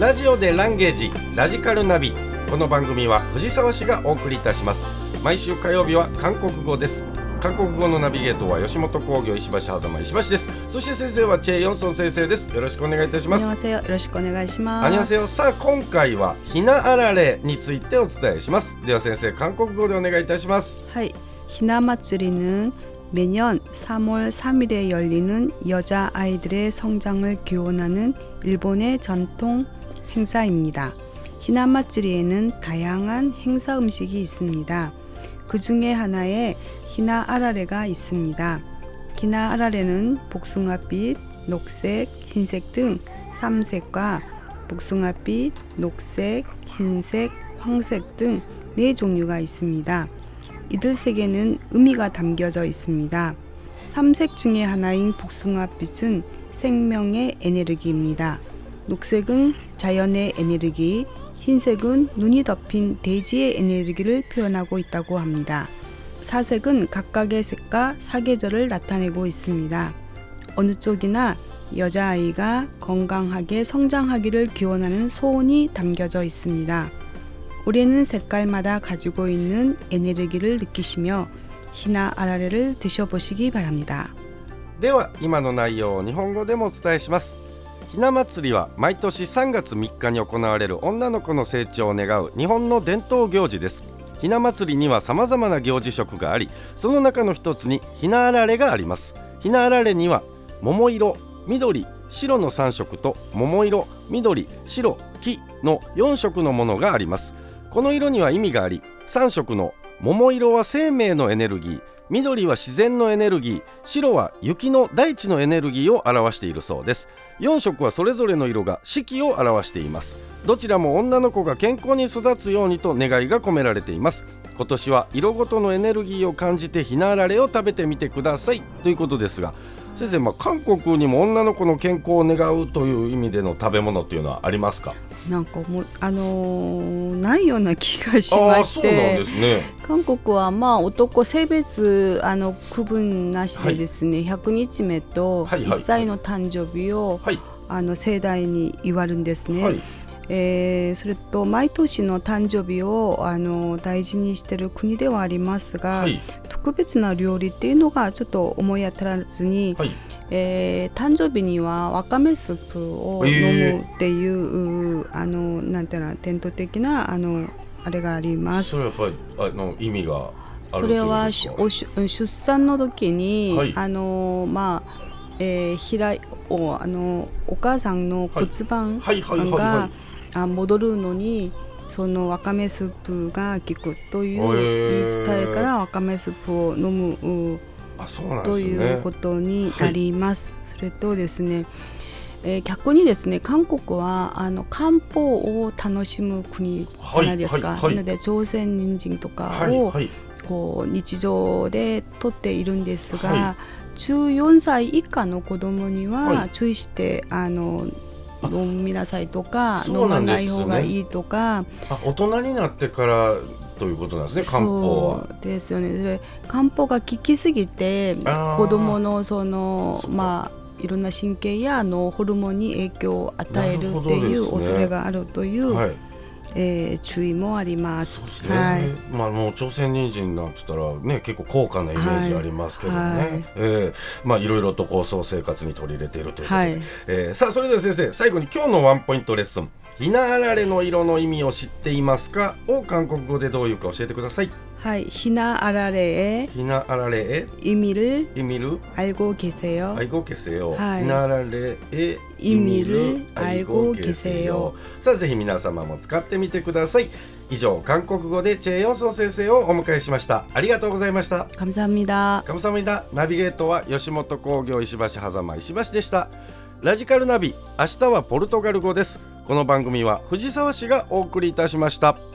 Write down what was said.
ラジオでランゲージラジカルナビ。この番組は藤沢市がお送りいたします。毎週火曜日は韓国語です。韓国語のナビゲートは吉本興業石橋狭間石橋です。そして先生はチェ・ヨンソン先生です。よろしくお願いいたします。 안녕하세요。よろしくお願いします。 안녕하세요。さあ今回はひなあられについてお伝えします。では先生、韓国語でお願いいたします。 はい。ひな祭り는 매년 3월 3일에 열리는 여자아이들의 성장을 기원하는 일본의 전통 행사입니다. 히나마츠리에는 다양한 행사 음식이 있습니다. 그 중에 하나에 히나 아라레가 있습니다. 히나 아라레는 복숭아빛, 녹색, 흰색 등 3색과 복숭아빛, 녹색, 흰색, 황색 등 4종류가 있습니다. 이들 색에는 의미가 담겨져 있습니다. 3색 중에 하나인 복숭아빛은 생명의 에너지입니다. 녹색은 자연의 에너지, 흰색은 눈이 덮인 대지의 에너지를 표현하고 있다고 합니다. 4색은 각각의 색과 사계절을 나타내고 있습니다. 어느 쪽이나 여자아이가 건강하게 성장하기를 기원하는 소원이 담겨져 있습니다. 올해는 색깔마다 가지고 있는 에너지를 느끼시며 히나 아라레를 드셔보시기 바랍니다. では今の内容を日本語でもお伝えします。ひな祭りは毎年3月3日に行われる女の子の成長を願う日本の伝統行事です。ひな祭りには様々な行事色があり、その中の一つにひなあられがあります。ひなあられには桃色、緑、白の3色と桃色、緑、白、黄の4色のものがあります。この色には意味があり、3色の桃色は生命のエネルギー、緑は自然のエネルギー、白は雪の大地のエネルギーを表しているそうです。4色はそれぞれの色が四季を表しています。どちらも女の子が健康に育つようにと願いが込められています。今年は色ごとのエネルギーを感じてひなあられを食べてみてくださいということですが、先生、韓国にも女の子の健康を願うという意味での食べ物っていうのはありますか？ なんかもうないような気がしまして。 そうなんですね。 韓国は男性別区分なしでですね、100日目と1歳の誕生日を、盛大に祝うんですね。それと毎年の誕生日を大事にしている国ではありますが、特別な料理っていうのがちょっと思い当たらずに、誕生日にはわかめスープを飲むっていう、なんていうの伝統的なあれがあります。 それはやっぱり意味があるということですか？それは出産の時に、お母さんの骨盤が戻るのにそのわかめスープが効くという言い伝えからわかめスープを飲むということになります。それとですね、逆にですね、韓国は漢方を楽しむ国じゃないですか。なので朝鮮人参とかをこう日常でとっているんですが、14歳以下の子供には注意して飲みなさいとか、飲まない方がいいとか。 大人になってからということなんですね、漢方は。 そうですよね。漢方が効きすぎて子供のいろんな神経やホルモンに影響を与えるっていう恐れがあるという、注意もあります。 そうですね。もう朝鮮人参なんて言ったらね、結構高価なイメージありますけどね。いろいろとそう生活に取り入れているということで、さあそれでは先生、最後に今日のワンポイントレッスン、ひなあられの色の意味を知っていますかを韓国語でどういうか教えてください。 はい、ひなあられ의 의미를 알고 계세요? 알고 계세요. ひなあられ의 의미를 알고 계세요. さあぜひ皆様も使ってみてください。以上、韓国語でチェ・ヨンソン先生をお迎えしました。ありがとうございました。 감사합니다。 ナビゲートは吉本興業石橋狭間石橋でした。ラジカルナビ、明日はポルトガル語です。この番組は藤沢市がお送りいたしました。